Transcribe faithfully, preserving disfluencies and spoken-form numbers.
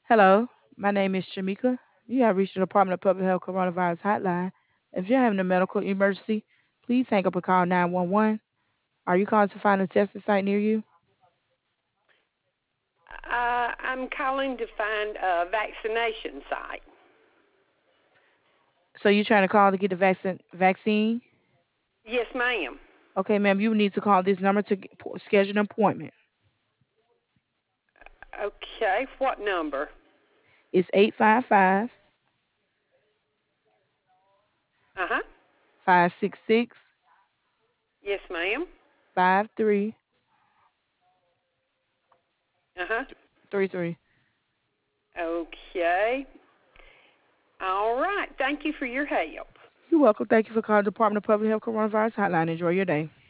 Hello, my name is Shamika. You have reached the Department of Public Health Coronavirus Hotline. If you're having a medical emergency, please hang up and call nine one one. Are you calling to find a testing site near you? Uh, I'm calling to find a vaccination site. So you're trying to call to get the vaccine? Vaccine? Yes, ma'am. Okay, ma'am. You need to call this number to get- schedule an appointment. Okay, what number? It's eight five five, Uh huh. five six six, Yes, ma'am. five three Uh huh. three three. Okay. All right. Thank you for your help. You're welcome. Thank you for calling the Department of Public Health Coronavirus Hotline. Enjoy your day.